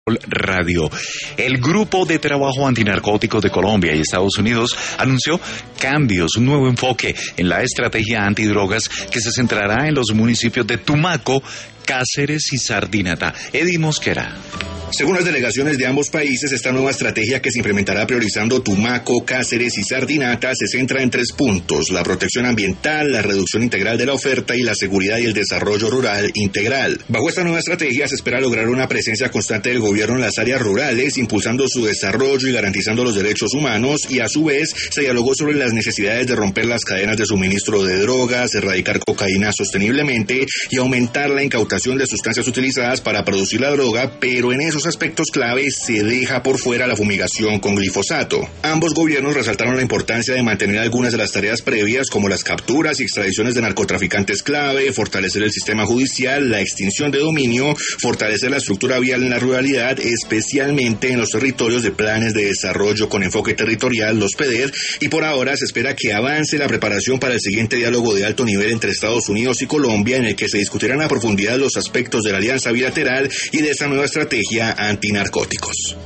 Radio. El Grupo de Trabajo Antinarcóticos de Colombia y Estados Unidos anunció cambios, un nuevo enfoque en la estrategia antidrogas que se centrará en los municipios de Tumaco, Cáceres y Sardinata. Eddie Mosquera. Según las delegaciones de ambos países, esta nueva estrategia que se implementará priorizando Tumaco, Cáceres y Sardinata se centra en 3 puntos: la protección ambiental, la reducción integral de la oferta y la seguridad y el desarrollo rural integral. Bajo esta nueva estrategia se espera lograr una presencia constante del gobierno en las áreas rurales, impulsando su desarrollo y garantizando los derechos humanos, y a su vez se dialogó sobre las necesidades de romper las cadenas de suministro de drogas, erradicar cocaína sosteniblemente y aumentar la incautación de sustancias utilizadas para producir la droga, pero en esos aspectos claves se deja por fuera la fumigación con glifosato. Ambos gobiernos resaltaron la importancia de mantener algunas de las tareas previas, como las capturas y extradiciones de narcotraficantes clave, fortalecer el sistema judicial, la extinción de dominio, fortalecer la estructura vial en la ruralidad, especialmente en los territorios de planes de desarrollo con enfoque territorial, los PEDER, y por ahora se espera que avance la preparación para el siguiente diálogo de alto nivel entre Estados Unidos y Colombia, en el que se discutirán a profundidad los aspectos de la alianza bilateral y de esta nueva estrategia antinarcóticos.